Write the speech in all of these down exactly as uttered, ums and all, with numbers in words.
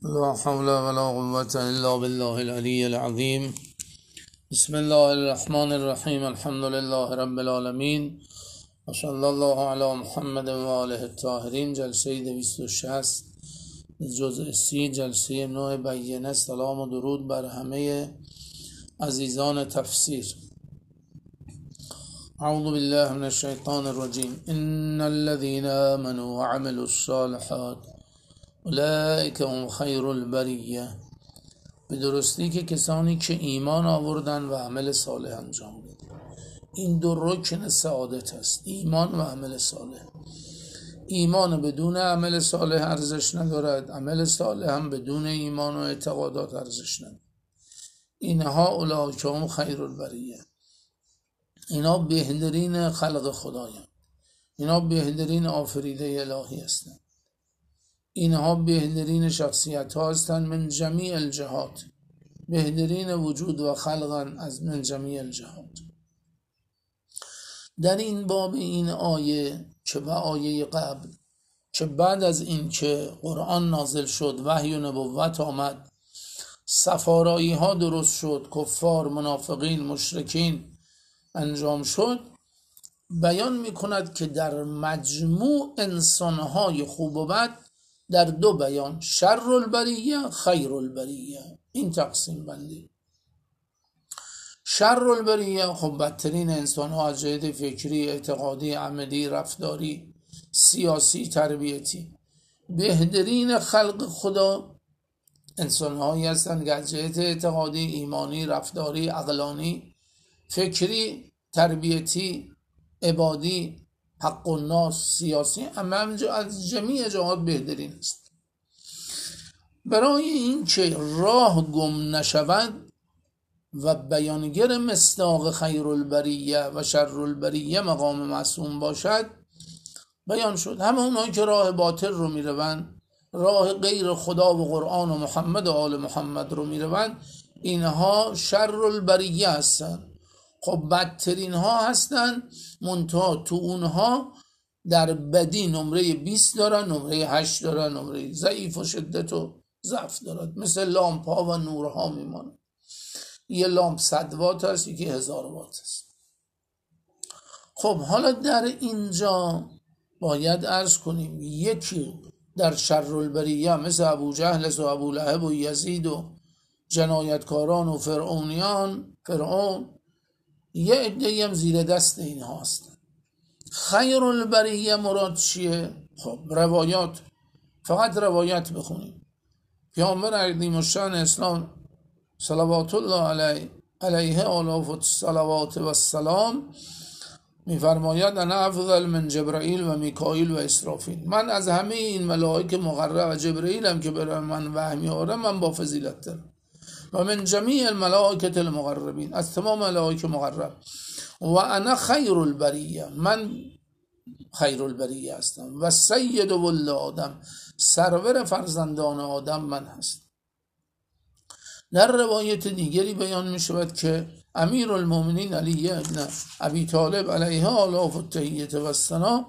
لا حول ولا قوة إلا بالله العلي العظيم. بسم الله الرحمن الرحیم. الحمد لله رب العالمین و صلی الله علی محمد و آله الطاهرین. جلسه دویست و شصت جزء سی، جلسه نوع بیانه. سلام و درود بر همه عزیزان تفسیر. اعوذ بالله من الشیطان الرجیم. ان الذين آمنوا وعملوا الصالحات اولئک هم خیر البریه. به درستی که کسانی که ایمان آوردن و عمل صالح انجام دادن، این دو رکن سعادت است، ایمان و عمل صالح. ایمان بدون عمل صالح ارزش ندارد، عمل صالح هم بدون ایمان و اعتقادات ارزش ندارد. اینها اولئک هم خیر البریه، اینا بهترین خلق خدایند، اینا بهترین آفریده الهی هستند، اینها بهترین شخصیت ها هستند من جمیع الجهات، بهترین وجود و خلقن از من جمیع الجهات. در این باب این آیه که و آیه قبل که بعد از این که قرآن نازل شد، وحی و نبوت آمد، سفارایی ها درست شد، کفار، منافقین، مشرکین انجام شد، بیان می کند که در مجموع انسانهای خوب و بد در دو بیان، شر البریه خیر البریه، این تقسیم بندی. شر البریه خب بدترین انسان ها از جهت فکری، اعتقادی، عملی، رفتاری، سیاسی، تربیتی. بهترین خلق خدا انسان هایی هستند که از جهت اعتقادی، ایمانی، رفتاری، عقلانی، فکری، تربیتی، عبادی، حق الناس، سیاسی، اما از جمیع جهات بهترین است. برای این که راه گم نشود و بیانگر مصداق خیر البریه و شر البریه مقام معصوم باشد، بیان شد همه اونایی که راه باطل رو میروند، راه غیر خدا و قرآن و محمد و آل محمد رو میروند، اینها شر البریه هستند. خب بدترین ها هستن، منتها تو اونها در بدی نمره بیست دارن، نمره هشت دارن، نمره ضعیف و شدت و ضعف دارن. مثل لامپ ها و نورها میمانه. یه لامپ صد وات هست، یکی هزار وات هست. خب حالا در اینجا باید عرض کنیم یکی در شر البریه مثل ابو جهل و ابو لهب و یزید و جنایتکاران و فرعونیان، فرعون، یه عده‌ای هم زیر دست اینها هستن. خیر البریه مراد چیه؟ خب روایات، فقط روایت بخونیم. پیامبر عظیم الشأن اسلام صلوات الله علیه علیه آلاف الصلوات و السلام میفرماید انا افضل من جبرائیل و میکائیل و اسرافیل. من از همه این ملائک مقرب و جبرائیل هم که برای من وحی میاره من با فضیلت دارم، و من جمیع الملائکه المقربین، از تمام ملائکه مقرب. و انا خیر البریه، من خیر البریه هستم. و سید ولد آدم، سرور فرزندان آدم من هست. در روایت دیگری بیان می شود که امیر المؤمنین علی ابن ابی طالب علیه آلاف التحیه و الثنا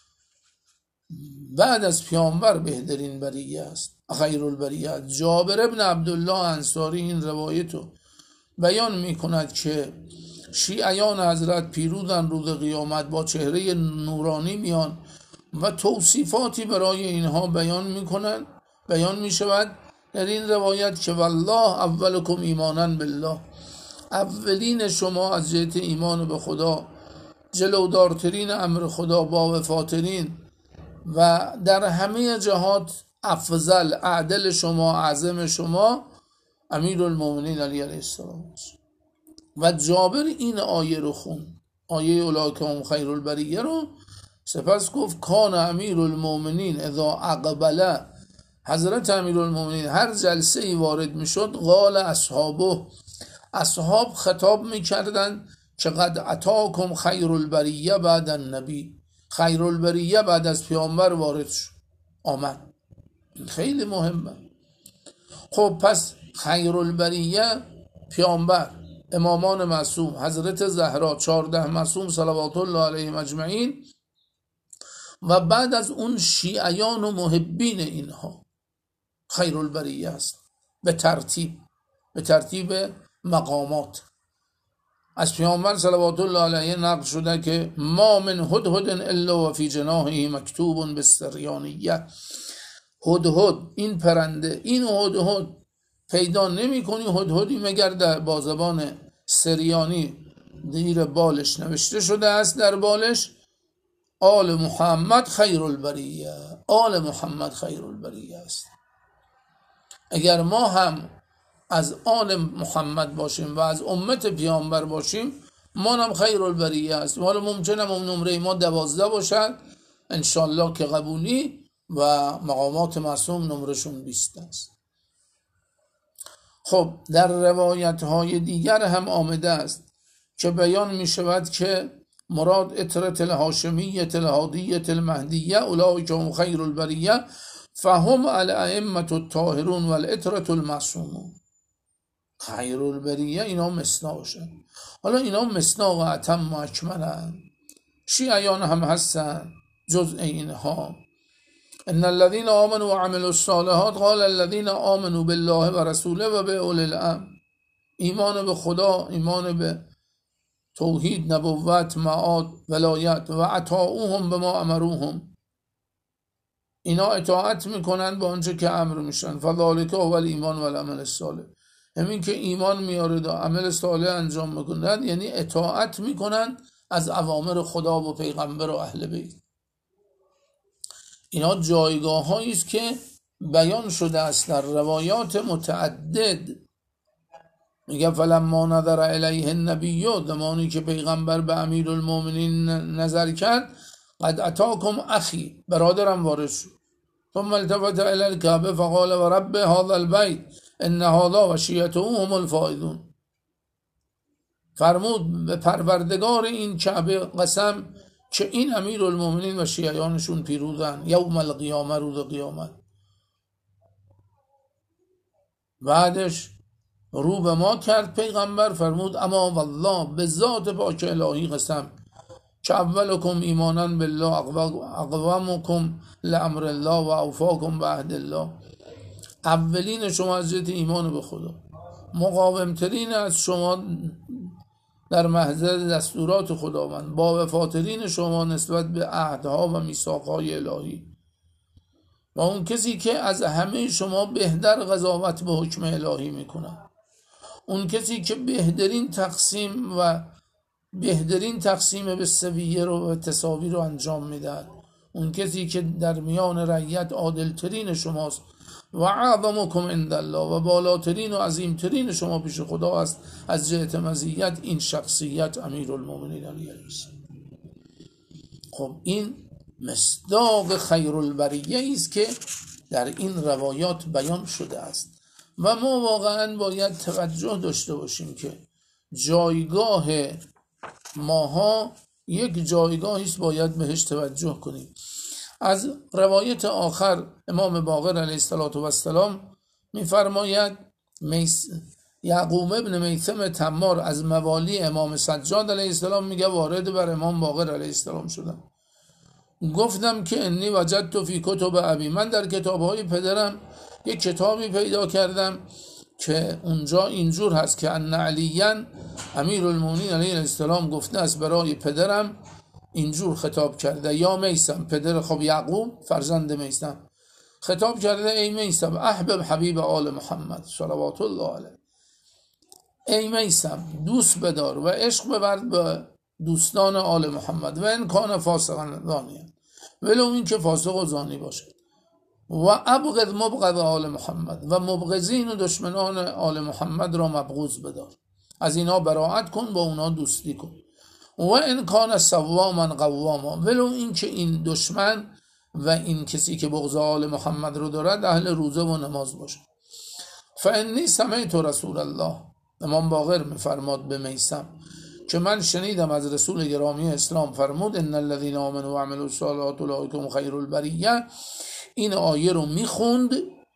بعد از پیامبر بهترین بریه است، خیر البریه. جابر ابن عبدالله انصاری این روایتو بیان می کند که شیعیان حضرت پیرودن روز قیامت با چهره نورانی میان و توصیفاتی برای اینها بیان می کنند. بیان می شود در این روایت که والله اولکم ایمانا بالله، اولین شما از جهت ایمان به خدا، جلودارترین امر خدا، با وفاترین و در همه جهات افضل، اعدل شما، اعظم شما امیر المؤمنین علی علیه السلام. و جابر این آیه رو خون، آیه اولئک هم خیر البریه رو، سپس گفت کان امیر المؤمنین اذا اقبل، حضرت امیر المؤمنین هر جلسه ای وارد می شد، قال اصحابه، اصحاب خطاب می کردن که قد اتاکم خیر البریه بعد النبی، خیر البریه بعد از پیامبر وارد شد، آمد. خیلی مهمه. خب پس خیر البریه پیامبر، امامان معصوم، حضرت زهرا، چهارده معصوم صلوات الله علیهم اجمعین، و بعد از اون شیعیان و محبین اینها. خیر البریه است، به ترتیب به ترتیب مقامات. از پیامبر صلوات الله علیه نقل شده که ما من هدهد الا و فی جناحه مکتوب بالسریانیه. هدهد، این پرنده، این هدهد پیدا نمی کنی هدهدی مگر در با زبان سریانی زیر بالش نوشته شده است، در بالش آل محمد خیر البریه، آل محمد خیر البریه است. اگر ما هم از آل محمد باشیم و از امت پیامبر باشیم، ما هم خیر البریه است. حالا ممکنه اون نمره ما دوازده باشد انشالله که قبولی، و مقامات معصوم نمرشون بیست است. خب در روایت های دیگر هم آمده است که بیان می شود که مراد اطرت الهاشمیه الهادیه المهدیه اولئک هم خیر البریه فهم الائمه الطاهرون والاطرت المعصومون. خیر البریه اینا مصداقشن. حالا اینا مصداق اتم و اکملن، شیعیان هم هستن جزء اینها. ان الذين آمنوا وعملوا الصالحات قال الذين آمنوا بالله و رسوله و به اولی الامر. ایمان به خدا، ایمان به توحید، نبوت، معاد، ولایت و اطاعوهم به ما امروهم، اینا اطاعت میکنن با آنچه که امر میشن. فذلک هو الایمان و العمل الصالح. همین که ایمان میارد و عمل صالح انجام میکنن یعنی اطاعت میکنن از اوامر خدا و پیغمبر و اهل بیت. اینا جایگاه هایی است که بیان شده است در روایات متعدد. میگه فلما نظر الیه النبی، زمانی که پیغمبر به امیر المؤمنین نظر کرد، قد اتاکم اخی، برادرم وارد شد. ثم التفت الی الکعبه فقال و رب هذا البیت ان هذا و شیعته هم الفائزون. فرمود به پروردگار این کعبه قسم که این امیر المؤمنین و شیعیانشون پیروزن یوم القیامه، روز قیامت. بعدش رو به ما کرد پیغمبر، فرمود اما والله، به ذات پاک الهی قسم، که اولکم ایمانا بالله اقوامکم لامر الله و اوفاکم به عهد الله. اولین شما از جهت ایمان به خدا، مقاومترین از شما در محضر دستورات خداوند، با وفاترین شما نسبت به عهدها و میثاقهای الهی، و اون کسی که از همه شما بهتر قضاوت به حکم الهی میکنه، اون کسی که بهترین تقسیم و بهترین تقسیم به سویه رو و تساوی رو انجام میده، اون کسی که در میان رعیت عادلترین شماست، و اعظمکم عند الله، و بالاترین و عظیمترین شما پیش خدا است از جهت مزیت، این شخصیت امیر المؤمنین علیه السلام. خب این مصداق خیر البریه است که در این روایات بیان شده است و ما واقعا باید توجه داشته باشیم که جایگاه ماها یک جایگاهی است باید بهش توجه کنیم. از روایت آخر امام باقر علیه السلام می‌فرماید میس یعقوب ابن میثم تمار از موالی امام سجاد علیه السلام میگه وارد بر امام باقر علیه السلام شدم، گفتم که انی وجدت فی کتب ابی، من در کتاب‌های پدرم یک کتابی پیدا کردم که اونجا اینجور هست که ان علیاً امیر المؤمنین علیه السلام گفته است برای پدرم اینجور خطاب کرده، یا میثم، پدر خب یعقوب فرزند میثم، خطاب کرده ای میثم احبب حبیب آل محمد صلوات الله علیه، ای میثم دوست بدار و عشق ببرد به دوستان آل محمد، و این کان فاسقا زانیان، ولو این که فاسق و زانی باشه، و ابغض مبغض آل محمد، و مبغضین و دشمنان آل محمد را مبغوض بدار، از اینا براءت کن، با اونا دوستی کن، و این کان صواما قواما، ولو این که این دشمن و این کسی که بغض آل محمد رو دارد اهل روزه و نماز باشه. فانی سمعت رسول الله، امام باقر میفرماد به میثم که من شنیدم از رسول گرامی اسلام فرمود ان الذين آمنوا وعملوا الصالحات اولئک هم خیر البریه. این آیه رو میخوند،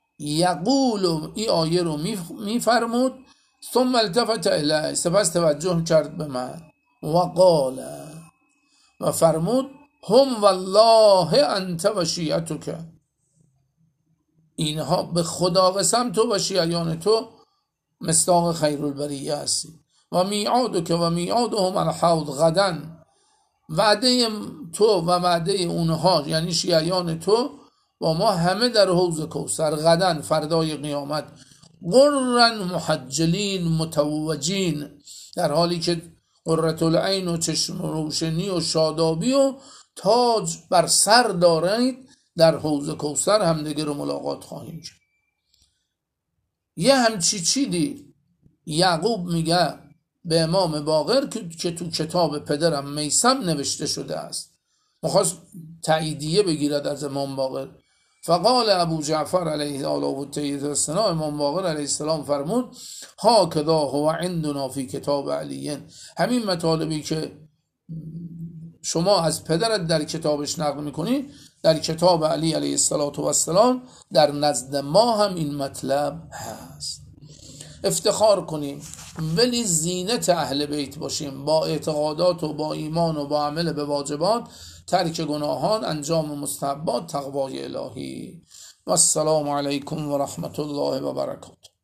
یقول، این آیه رو میفرمود، ثم التفت الیه، سپس توجه کرد به من، و قال، و فرمود هم والله انت و شیعتک، اینها به خدا قسم تو و شیعیان تو مصداق خیرالبریه هستی. و میعاد که و میعادهم الحوض غدن، وعده تو و وعده اونها یعنی شیعیان تو با ما همه در حوض کوثر غدن، فردای قیامت، غرن محجلین متوجین، در حالی که قرة العین و چشم روشنی و شادابی و تاج بر سر دارید، در حوض کوثر همدیگه رو ملاقات خواهیم کرد. یه همچی چیدی یعقوب میگه به امام باقر که تو کتاب پدرم میثم نوشته شده است، میخواست تاییدیه بگیرد از امام باقر. فقال ابو جعفر علیه السلام، امام باقر علیه السلام فرمود هاکذا هو عندنا فی کتاب علی، همین مطالبی که شما از پدرت در کتابش نقل میکنی در کتاب علی علیه السلام در نزد ما هم این مطلب هست. افتخار کنیم ولی زینت اهل بیت باشیم، با اعتقادات و با ایمان و با عمل به واجبات، ترک گناهان، انجام مستحبات، تقوای الهی. و السلام علیکم و رحمت الله و برکاته.